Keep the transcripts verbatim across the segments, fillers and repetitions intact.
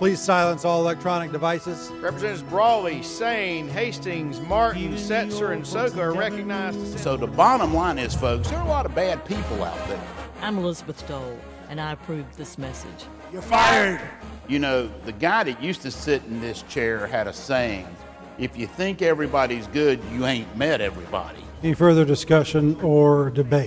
Please silence all electronic devices. Representatives Brawley, Sane, Hastings, Martin, Setzer, and Soka are recognized. So the bottom line is, folks, there are a lot of bad people out there. I'm Elizabeth Dole, and I approve this message. You're fired. You know, the guy that used to sit in this chair had a saying, if you think everybody's good, you ain't met everybody. Any further discussion or debate?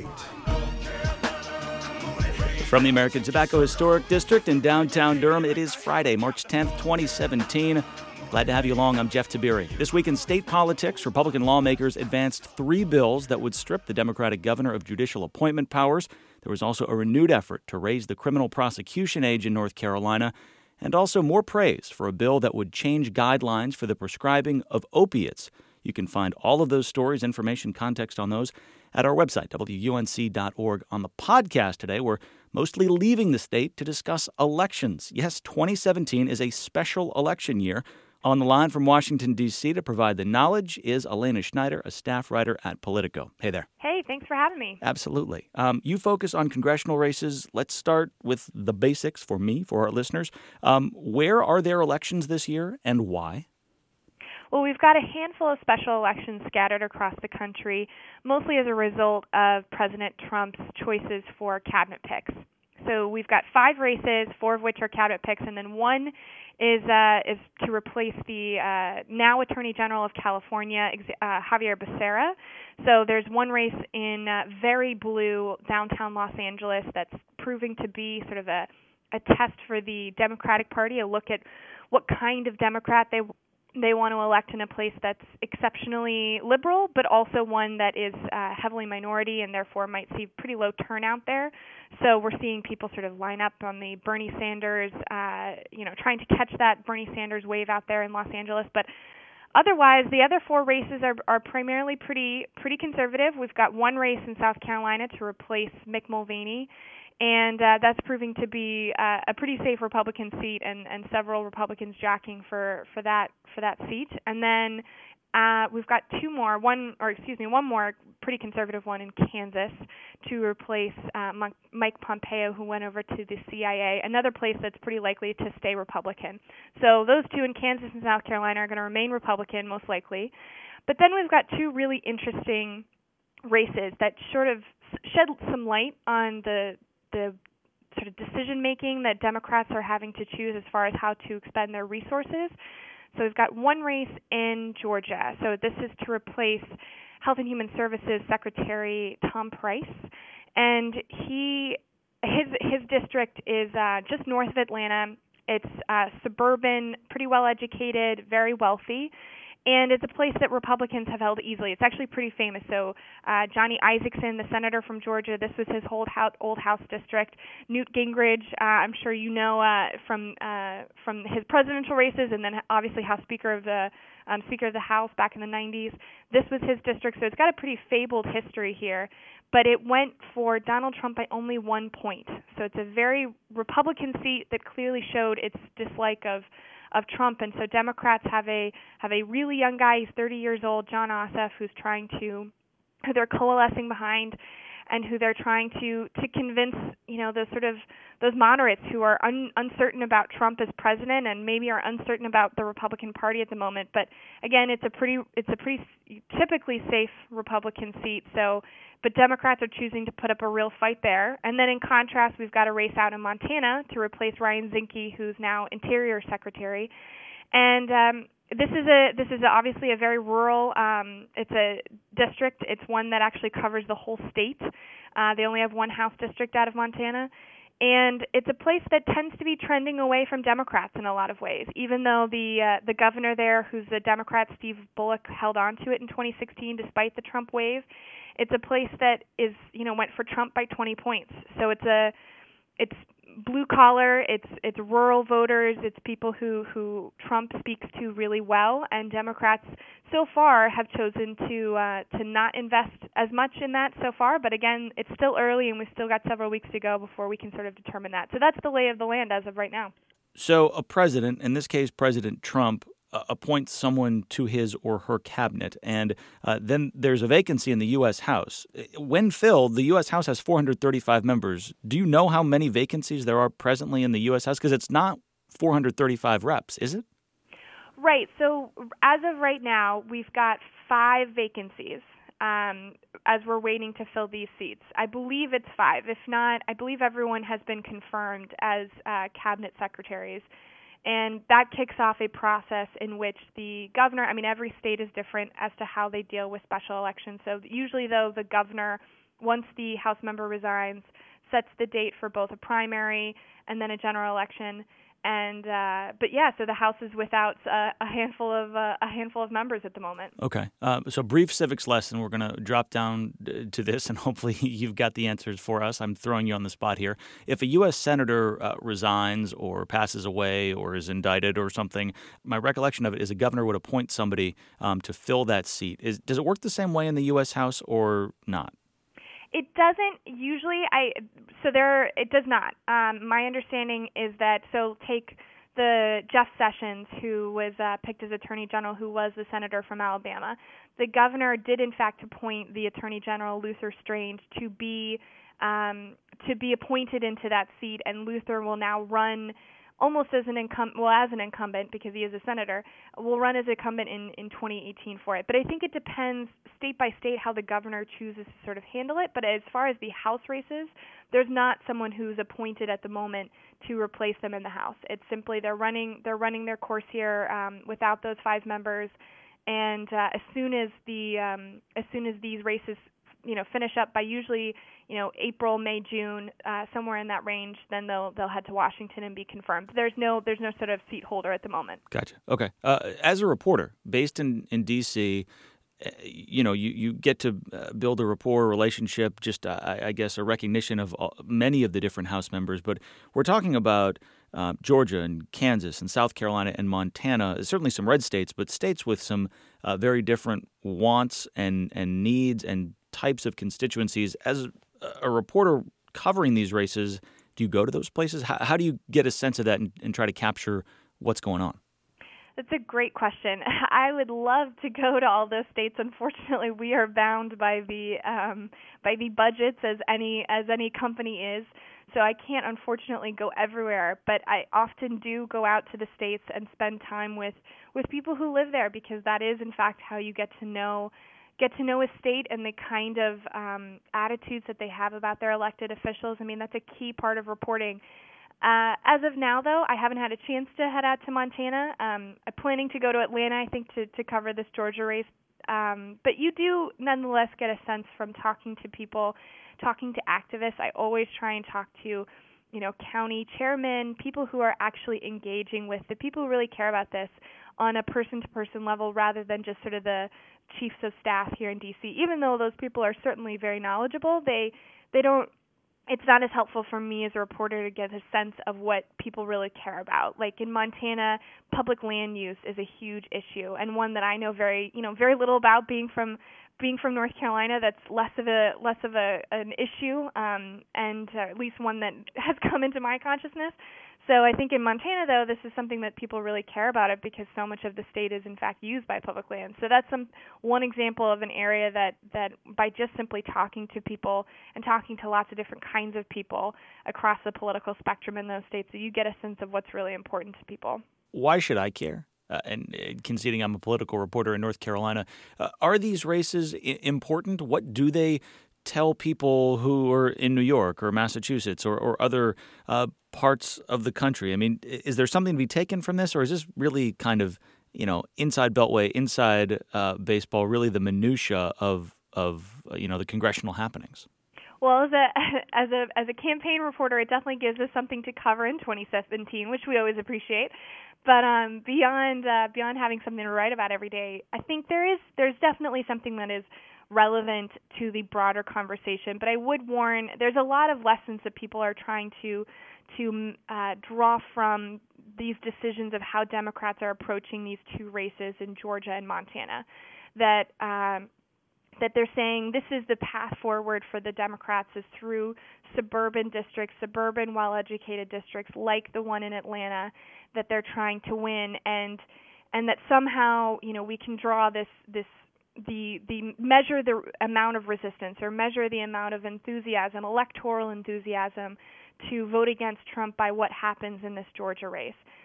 From the American Tobacco Historic District in downtown Durham, it is Friday, March tenth, twenty seventeen. Glad to have you along. I'm Jeff Tiberi. This week in state politics, Republican lawmakers advanced three bills that would strip the Democratic governor of judicial appointment powers. There was also a renewed effort to raise the criminal prosecution age in North Carolina, and also more praise for a bill that would change guidelines for the prescribing of opiates. You can find all of those stories, information, context on those at our website, W U N C dot org. On the podcast today, we're mostly leaving the state to discuss elections. Yes, twenty seventeen is a special election year. On the line from Washington, D C to provide the knowledge is Elena Schneider, a staff writer at Politico. Hey there. Hey, thanks for having me. Absolutely. Um, you focus on congressional races. Let's start with the basics for me, for our listeners. Um, where are there elections this year and why? Well, we've got a handful of special elections scattered across the country, mostly as a result of President Trump's choices for cabinet picks. So we've got five races, four of which are cabinet picks, and then one is uh, is to replace the uh, now Attorney General of California, uh, Javier Becerra. So there's one race in uh, very blue downtown Los Angeles that's proving to be sort of a, a test for the Democratic Party, a look at what kind of Democrat they they want to elect in a place that's exceptionally liberal, but also one that is uh, heavily minority and therefore might see pretty low turnout there. So we're seeing people sort of line up on the Bernie Sanders, uh, you know, trying to catch that Bernie Sanders wave out there in Los Angeles. But otherwise, the other four races are, are primarily pretty pretty conservative. We've got one race in South Carolina to replace Mick Mulvaney, and uh, that's proving to be uh, a pretty safe Republican seat, and, and several Republicans jockeying for, for that for that seat. And then uh, we've got two more, one or excuse me, one more pretty conservative one in Kansas to replace uh, Mike Pompeo, who went over to the C I A, another place that's pretty likely to stay Republican. So those two in Kansas and South Carolina are going to remain Republican, most likely. But then we've got two really interesting races that sort of shed some light on the the sort of decision-making that Democrats are having to choose as far as how to expend their resources. So we've got one race in Georgia. So this is to replace Health and Human Services Secretary Tom Price. And he his his district is uh, just north of Atlanta. It's uh, suburban, pretty well-educated, very wealthy. And it's a place that Republicans have held easily. It's actually pretty famous. So uh, Johnny Isakson, the senator from Georgia, this was his old house, old house district. Newt Gingrich, uh, I'm sure you know uh, from uh, from his presidential races, and then obviously House Speaker of the um, Speaker of the House back in the nineties. This was his district, so it's got a pretty fabled history here. But it went for Donald Trump by only one point. So it's a very Republican seat that clearly showed its dislike of. of Trump, and so Democrats have a have a really young guy, he's thirty years old, Jon Ossoff, who's trying to, who they're coalescing behind, and who they're trying to to convince, you know, those sort of those moderates who are un, uncertain about Trump as president and maybe are uncertain about the Republican Party at the moment. But again, it's a pretty it's a pretty typically safe Republican seat. So, but Democrats are choosing to put up a real fight there. And then in contrast, we've got a race out in Montana to replace Ryan Zinke, who's now Interior Secretary. And um, this is a this is obviously a very rural. Um, it's a district. It's one that actually covers the whole state. Uh, they only have one House district out of Montana. And it's a place that tends to be trending away from Democrats in a lot of ways, even though the uh, the governor there, who's a Democrat, Steve Bullock, held on to it in twenty sixteen despite the Trump wave. It's a place that is, you know, went for Trump by twenty points. So it's a it's blue collar, it's it's rural voters, it's people who, who Trump speaks to really well, and Democrats so far have chosen to uh, to not invest as much in that so far. But again, it's still early, and we've still got several weeks to go before we can sort of determine that. So that's the lay of the land as of right now. So a president, in this case President Trump, uh, appoints someone to his or her cabinet, and uh, then there's a vacancy in the U S. House. When filled, the U S. House has four hundred thirty-five members. Do you know how many vacancies there are presently in the U S. House? Because it's not four hundred thirty-five reps, is it? Right. So as of right now, we've got five vacancies um, as we're waiting to fill these seats. I believe it's five. If not, I believe everyone has been confirmed as uh, cabinet secretaries. And that kicks off a process in which the governor, I mean, every state is different as to how they deal with special elections. So usually, though, the governor, once the House member resigns, sets the date for both a primary and then a general election. And uh, but yeah, so the House is without uh, a handful of uh, a handful of members at the moment. Okay, uh, so brief civics lesson. We're going to drop down to this, and hopefully you've got the answers for us. I'm throwing you on the spot here. If a U S senator uh, resigns or passes away or is indicted or something, my recollection of it is a governor would appoint somebody um, to fill that seat. Is, does it work the same way in the U S House or not? It doesn't usually. I so there. It does not. Um, my understanding is that so take the Jeff Sessions, who was uh, picked as Attorney General, who was the senator from Alabama. The governor did in fact appoint the Attorney General Luther Strange to be um, to be appointed into that seat, and Luther will now run almost as an incumbent, well, as an incumbent because he is a senator, will run as incumbent in, in twenty eighteen for it. But I think it depends state by state how the governor chooses to sort of handle it. But as far as the House races, there's not someone who's appointed at the moment to replace them in the House. It's simply they're running they're running their course here um, without those five members. And uh, as soon as the um, as soon as these races you know finish up by usually you know April, May, June, uh, somewhere in that range, then they'll they'll head to Washington and be confirmed. There's no there's no sort of seat holder at the moment. Gotcha. Okay. Uh, as a reporter based in in D C, you know you, you get to uh, build a rapport, relationship, just uh, I, I guess a recognition of all, many of the different House members. But we're talking about uh, Georgia and Kansas and South Carolina and Montana. Certainly some red states, but states with some uh, very different wants and and needs and types of constituencies. As a reporter covering these races, do you go to those places? How, how do you get a sense of that and, and try to capture what's going on? That's a great question. I would love to go to all those states. Unfortunately, we are bound by the um, by the budgets as any as any company is. So I can't unfortunately go everywhere, but I often do go out to the states and spend time with, with people who live there, because that is in fact how you get to know get to know a state and the kind of um, attitudes that they have about their elected officials. I mean, that's a key part of reporting. Uh, as of now, though, I haven't had a chance to head out to Montana. Um, I'm planning to go to Atlanta, I think, to, to cover this Georgia race. Um, but you do nonetheless get a sense from talking to people, talking to activists. I always try and talk to, you know, county chairmen, people who are actually engaging with the people who really care about this on a person-to-person level rather than just sort of the chiefs of staff here in D C. Even though those people are certainly very knowledgeable, they they don't it's not as helpful for me as a reporter to get a sense of what people really care about. Like in Montana, public land use is a huge issue, and one that I know very, you know, very little about. Being from being from North Carolina, that's less of a less of a an issue, um, and uh, at least one that has come into my consciousness. So I think in Montana, though, this is something that people really care about it because so much of the state is, in fact, used by public land. So that's some one example of an area that, that by just simply talking to people and talking to lots of different kinds of people across the political spectrum in those states, so you get a sense of what's really important to people. Why should I care? Uh, and uh, conceding I'm a political reporter in North Carolina, uh, are these races I- important? What do they tell people who are in New York or Massachusetts or, or other uh, parts of the country? I mean, is there something to be taken from this, or is this really kind of, you know, inside Beltway, inside uh, baseball, really the minutia of of uh, you know the congressional happenings? Well, as a as a as a campaign reporter, it definitely gives us something to cover in twenty seventeen, which we always appreciate. But um, beyond uh, beyond having something to write about every day, I think there is there's definitely something that is relevant to the broader conversation. But I would warn, there's a lot of lessons that people are trying to to uh, draw from these decisions of how Democrats are approaching these two races in Georgia and Montana. That um, that they're saying this is the path forward for the Democrats is through suburban districts, suburban well-educated districts like the one in Atlanta that they're trying to win, and and that somehow, you know, we can draw this this the the measure the amount of resistance or measure the amount of enthusiasm, electoral enthusiasm, to vote against Trump by what happens in this Georgia race.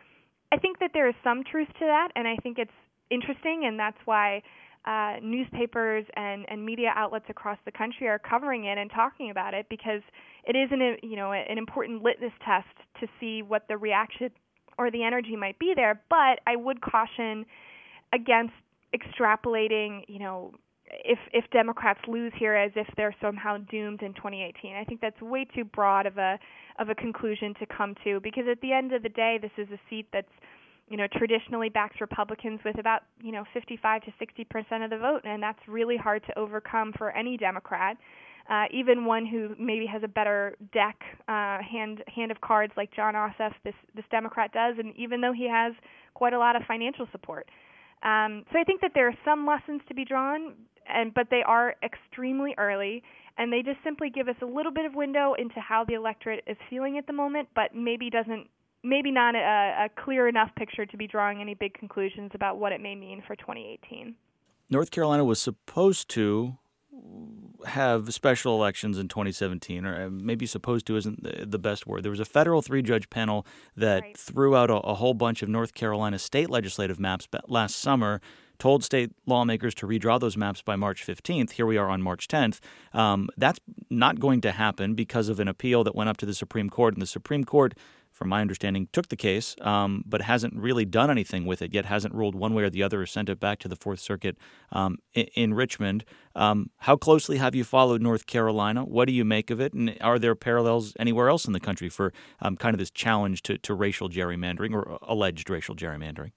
I think that there is some truth to that, and I think it's interesting, and that's why uh, newspapers and, and media outlets across the country are covering it and talking about it, because it is an, you know, an important litmus test to see what the reaction or the energy might be there. But I would caution against extrapolating, you know, if if Democrats lose here as if they're somehow doomed in twenty eighteen. I think that's way too broad of a of a conclusion to come to, because at the end of the day, this is a seat that's, you know, traditionally backs Republicans with about, you know, fifty-five to sixty percent of the vote, and that's really hard to overcome for any Democrat, uh, even one who maybe has a better deck, uh, hand hand of cards like Jon Ossoff, this this Democrat does, and even though he has quite a lot of financial support. Um, so I think that there are some lessons to be drawn, and but they are extremely early, and they just simply give us a little bit of window into how the electorate is feeling at the moment, but maybe doesn't, maybe not a, a clear enough picture to be drawing any big conclusions about what it may mean for twenty eighteen. North Carolina was supposed to have special elections in twenty seventeen, or maybe supposed to isn't the best word. There was a federal three-judge panel that Right. threw out a, a whole bunch of North Carolina state legislative maps last summer, told state lawmakers to redraw those maps by March fifteenth. Here we are on March tenth. Um, that's not going to happen because of an appeal that went up to the Supreme Court, and the Supreme Court, from my understanding, took the case, um, but hasn't really done anything with it yet, hasn't ruled one way or the other or sent it back to the Fourth Circuit um, in, in Richmond. Um, how closely have you followed North Carolina? What do you make of it? And are there parallels anywhere else in the country for um, kind of this challenge to, to racial gerrymandering or alleged racial gerrymandering?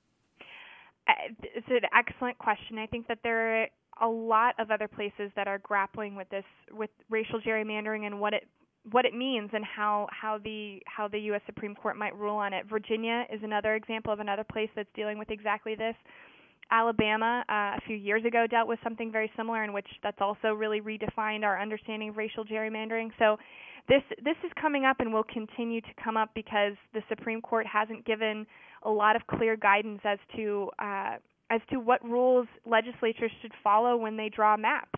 It's an excellent question. I think that there are a lot of other places that are grappling with this, with racial gerrymandering and what it what it means and how, how the how the U S Supreme Court might rule on it. Virginia is another example of another place that's dealing with exactly this. Alabama uh, a few years ago dealt with something very similar, in which that's also really redefined our understanding of racial gerrymandering. So this this is coming up and will continue to come up because the Supreme Court hasn't given a lot of clear guidance as to uh, as to what rules legislatures should follow when they draw maps.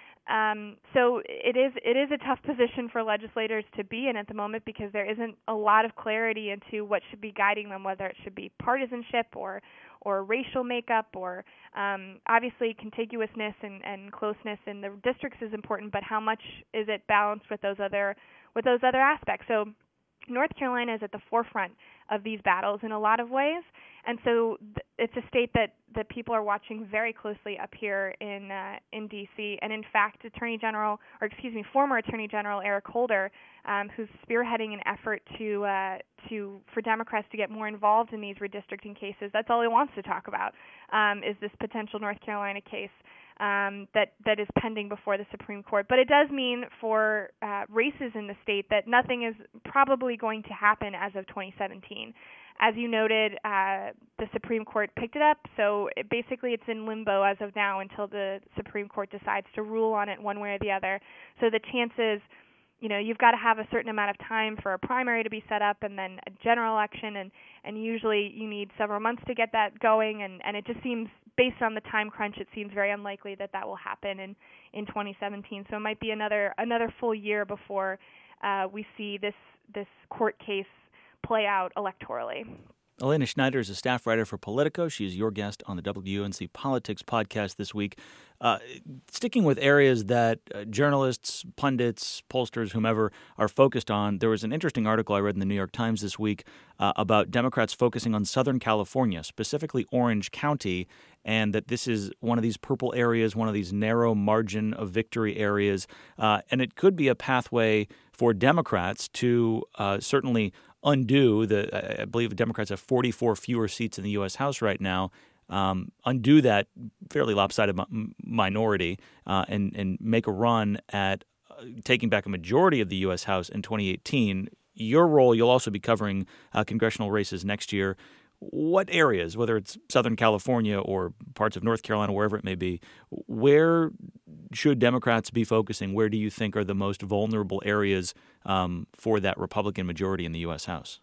Um, so it is it is a tough position for legislators to be in at the moment, because there isn't a lot of clarity into what should be guiding them, whether it should be partisanship or or racial makeup, or um, obviously contiguousness and, and closeness in the districts is important, but how much is it balanced with those other with those other aspects? So North Carolina is at the forefront of these battles in a lot of ways, and so th- it's a state that, that people are watching very closely up here in uh, in D C. And in fact, Attorney General, or excuse me, former Attorney General Eric Holder, um, who's spearheading an effort to uh, to for Democrats to get more involved in these redistricting cases. That's all he wants to talk about, um, is this potential North Carolina case Um, that, that is pending before the Supreme Court. But it does mean for uh, races in the state that nothing is probably going to happen as of twenty seventeen. As you noted, uh, the Supreme Court picked it up, so it, basically it's in limbo as of now until the Supreme Court decides to rule on it one way or the other. So the chances, you know, you've got to have a certain amount of time for a primary to be set up and then a general election, and, and usually you need several months to get that going, and, and it just seems, based on the time crunch, it seems very unlikely that that will happen in, in twenty seventeen. So it might be another another full year before uh, we see this this court case play out electorally. Elena Schneider is a staff writer for Politico. She is your guest on the W U N C Politics podcast this week. Uh, sticking with areas that uh, journalists, pundits, pollsters, whomever are focused on, there was an interesting article I read in the New York Times this week uh, about Democrats focusing on Southern California, specifically Orange County, and that this is one of these purple areas, one of these narrow margin of victory areas, uh, and it could be a pathway for Democrats to uh, certainly undo the, I believe the Democrats have forty-four fewer seats in the U S House right now, um, undo that fairly lopsided mi- minority uh, and, and make a run at uh, taking back a majority of the U S House in twenty eighteen. Your role, you'll also be covering uh, congressional races next year. What areas, whether it's Southern California or parts of North Carolina, wherever it may be, where should Democrats be focusing? Where do you think are the most vulnerable areas um, for that Republican majority in the U S House?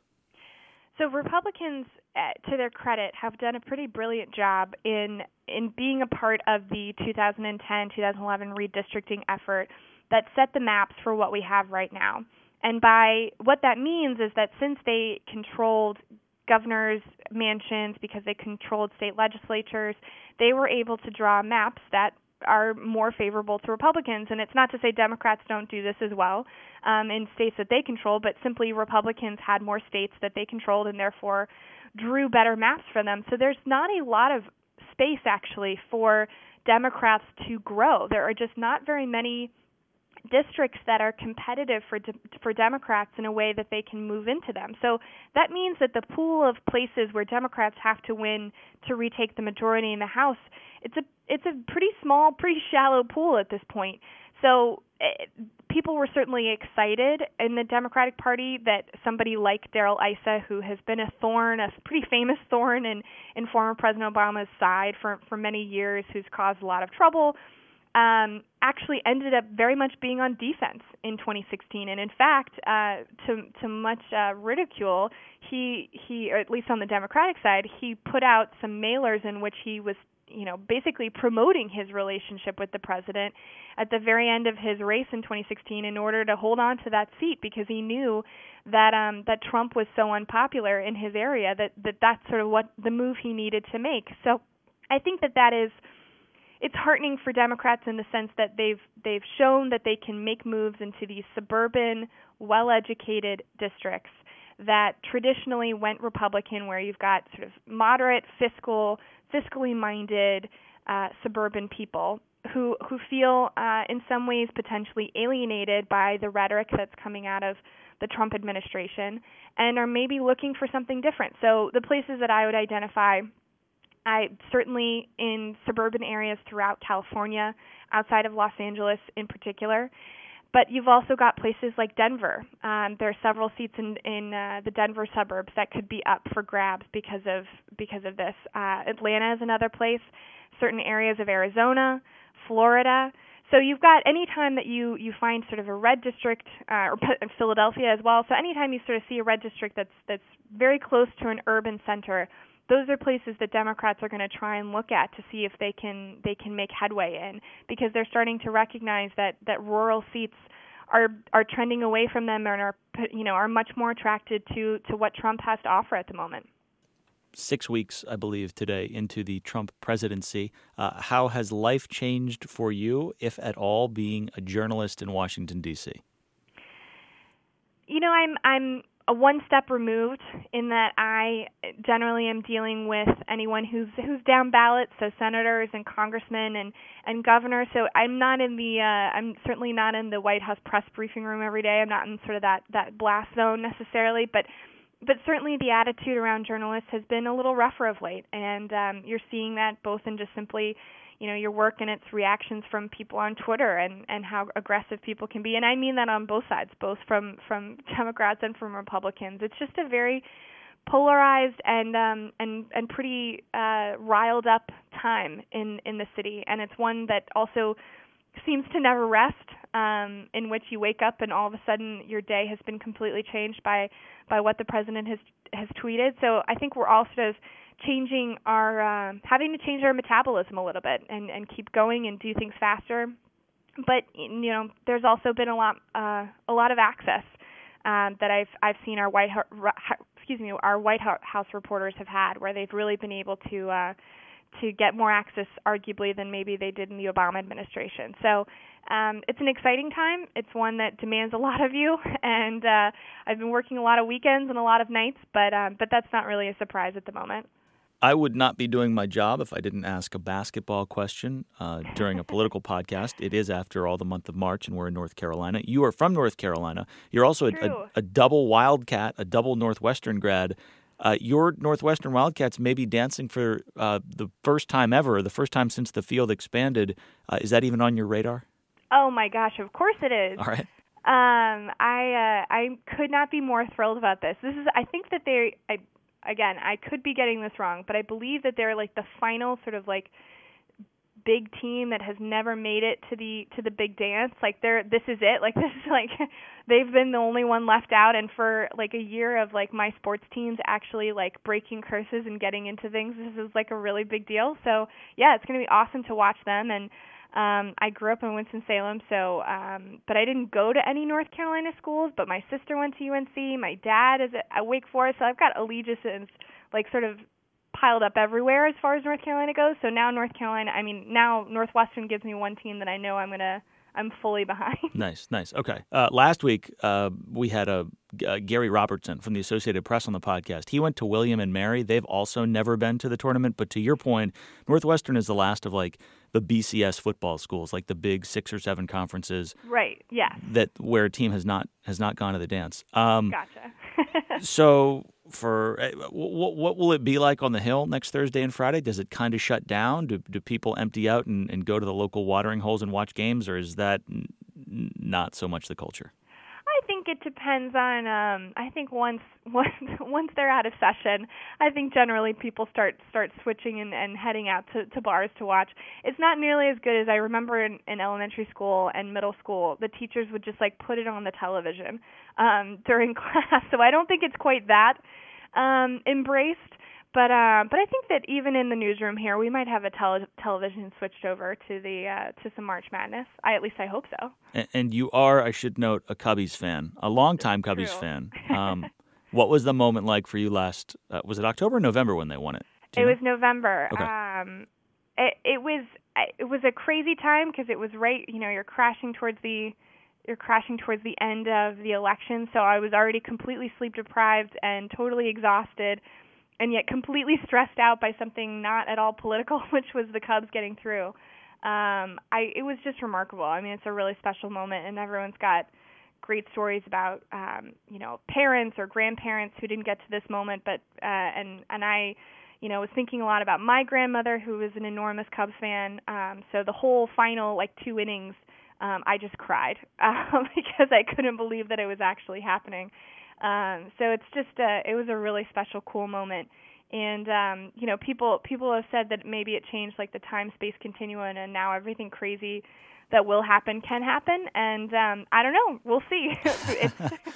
So Republicans, uh, to their credit, have done a pretty brilliant job in in being a part of the two thousand ten, two thousand eleven redistricting effort that set the maps for what we have right now. And by what that means is that since they controlled governors' mansions, because they controlled state legislatures, they were able to draw maps that are more favorable to Republicans. And it's not to say Democrats don't do this as well um, in states that they control, but simply Republicans had more states that they controlled and therefore drew better maps for them. So there's not a lot of space, actually, for Democrats to grow. There are just not very many districts that are competitive for de- for Democrats in a way that they can move into them. So that means that the pool of places where Democrats have to win to retake the majority in the House, it's a it's a pretty small, pretty shallow pool at this point. So it, people were certainly excited in the Democratic Party that somebody like Darrell Issa, who has been a thorn, a pretty famous thorn in, in former President Obama's side for, for many years, who's caused a lot of trouble, Um, actually ended up very much being on defense in twenty sixteen, and in fact, uh, to to much uh, ridicule, he he, or at least on the Democratic side, he put out some mailers in which he was, you know, basically promoting his relationship with the president at the very end of his race in twenty sixteen in order to hold on to that seat, because he knew that um, that Trump was so unpopular in his area that, that that's sort of what the move he needed to make. So I think that that is. It's heartening for Democrats in the sense that they've they've shown that they can make moves into these suburban, well-educated districts that traditionally went Republican, where you've got sort of moderate, fiscal, fiscally minded uh, suburban people who who feel uh, in some ways potentially alienated by the rhetoric that's coming out of the Trump administration and are maybe looking for something different. So the places that I would identify, I certainly in suburban areas throughout California, outside of Los Angeles in particular. But you've also got places like Denver. Um, there are several seats in, in uh, the Denver suburbs that could be up for grabs because of because of this. Uh, Atlanta is another place. Certain areas of Arizona, Florida. So you've got any time that you, you find sort of a red district, uh, or Philadelphia as well. So anytime you sort of see a red district that's that's very close to an urban center, those are places that Democrats are going to try and look at to see if they can they can make headway in, because they're starting to recognize that, that rural seats are are trending away from them and are you know are much more attracted to, to what Trump has to offer at the moment. Six weeks, I believe, today into the Trump presidency. Uh, how has life changed for you, if at all, being a journalist in Washington, D C? You know, I'm I'm. a one step removed in that I generally am dealing with anyone who's who's down ballot, so senators and congressmen and, and governors. So I'm not in the uh, I'm certainly not in the White House press briefing room every day. I'm not in sort of that, that blast zone necessarily, but but certainly the attitude around journalists has been a little rougher of late, and um, you're seeing that both in just simply, you know, your work and its reactions from people on Twitter and, and how aggressive people can be. And I mean that on both sides, both from, from Democrats and from Republicans. It's just a very polarized and um, and, and pretty uh, riled up time in, in the city. And it's one that also seems to never rest, um, in which you wake up and all of a sudden your day has been completely changed by, by what the president has has tweeted. So I think we're all sort of changing our, uh, having to change our metabolism a little bit and, and keep going and do things faster. But, you know, there's also been a lot, uh, a lot of access um, that I've I've seen our White House, excuse me, our White House reporters have had, where they've really been able to uh, to get more access, arguably, than maybe they did in the Obama administration. So um, it's an exciting time. It's one that demands a lot of you, and uh, I've been working a lot of weekends and a lot of nights, but um, but that's not really a surprise at the moment. I would not be doing my job if I didn't ask a basketball question uh, during a political podcast. It is, after all, the month of March, and we're in North Carolina. You are from North Carolina. You're also a, a, a double Wildcat, a double Northwestern grad. Uh, your Northwestern Wildcats may be dancing for uh, the first time ever, the first time since the field expanded. Uh, is that even on your radar? Oh, my gosh, of course it is. All right. Um, I uh, I could not be more thrilled about this. This is, I think that they, I, again, I could be getting this wrong, but I believe that they're like the final sort of like big team that has never made it to the to the big dance. Like they're this is it. Like this is like they've been the only one left out, and for like a year of like my sports teams actually like breaking curses and getting into things, this is like a really big deal. So yeah, it's going to be awesome to watch them, and Um, I grew up in Winston-Salem, so um, but I didn't go to any North Carolina schools. But my sister went to U N C. My dad is at, at Wake Forest, so I've got allegiances like sort of piled up everywhere as far as North Carolina goes. So now North Carolina, I mean, now Northwestern gives me one team that I know I'm gonna. I'm fully behind. Nice, nice. Okay. Uh, last week, uh, we had a uh, Gary Robertson from the Associated Press on the podcast. He went to William and Mary. They've also never been to the tournament. But to your point, Northwestern is the last of like the B C S football schools, like the big six or seven conferences. Right. Yeah. That where a team has not has not gone to the dance. Um, gotcha. so. For what, what will it be like on the Hill next Thursday and Friday? Does it kind of shut down? Do do people empty out and, and go to the local watering holes and watch games, or is that n- not so much the culture? I think it depends on. Um, I think once once once they're out of session, I think generally people start start switching and, and heading out to, to bars to watch. It's not nearly as good as I remember in, in elementary school and middle school. The teachers would just like put it on the television um, during class, so I don't think it's quite that um, embraced. But uh, but I think that even in the newsroom here, we might have a tele- television switched over to the uh, to some March Madness. I at least I hope so. And, and you are, I should note, a Cubbies fan, a longtime Cubbies True. fan. Um, what was the moment like for you last? Uh, was it October or November when they won it? It know? was November. Okay. Um, it, it was it was a crazy time because it was right. You know, you're crashing towards the you're crashing towards the end of the election, so I was already completely sleep deprived and totally exhausted. And yet completely stressed out by something not at all political, which was the Cubs getting through. Um, I it was just remarkable. I mean, it's a really special moment, and everyone's got great stories about, um, you know, parents or grandparents who didn't get to this moment. But uh, and and I, you know, was thinking a lot about my grandmother, who was an enormous Cubs fan. Um, so the whole final, like, two innings, um, I just cried um, because I couldn't believe that it was actually happening. Um, so it's just a, it was a really special, cool moment. And, um, you know, people people have said that maybe it changed like the time-space continuum, and now everything crazy that will happen can happen. And um, I don't know. We'll see. it's,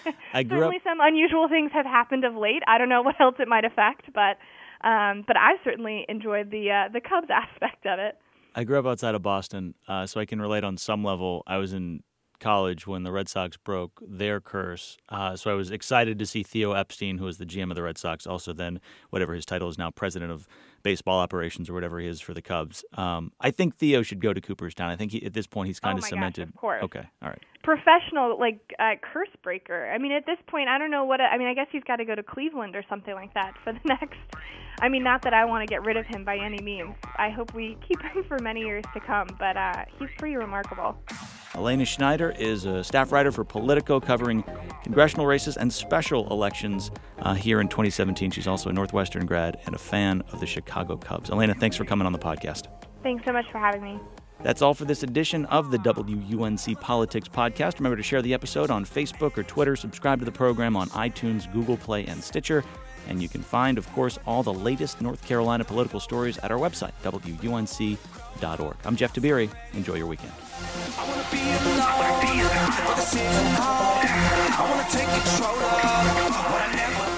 I grew certainly up... some unusual things have happened of late. I don't know what else it might affect, but um, but I certainly enjoyed the uh, the Cubs aspect of it. I grew up outside of Boston, uh, so I can relate on some level. I was in college when the Red Sox broke their curse. Uh, so I was excited to see Theo Epstein, who was the G M of the Red Sox, also then, whatever his title is now, president of baseball operations or whatever he is for the Cubs. Um, I think Theo should go to Cooperstown. I think he, at this point he's kind oh of my cemented. Gosh, of course. Okay, all right. Professional, like, uh, curse breaker. I mean, at this point, I don't know what, I mean, I guess he's got to go to Cleveland or something like that for the next, I mean, not that I want to get rid of him by any means. I hope we keep him for many years to come, but uh, he's pretty remarkable. Elena Schneider is a staff writer for Politico, covering congressional races and special elections uh, here in twenty seventeen. She's also a Northwestern grad and a fan of the Chicago Cubs. Elena, thanks for coming on the podcast. Thanks so much for having me. That's all for this edition of the W U N C Politics Podcast. Remember to share the episode on Facebook or Twitter. Subscribe to the program on iTunes, Google Play, and Stitcher. And you can find, of course, all the latest North Carolina political stories at our website, W U N C dot org. I'm Jeff Tiberi. Enjoy your weekend. I wanna be alone, with the season on. I wanna take control of what I never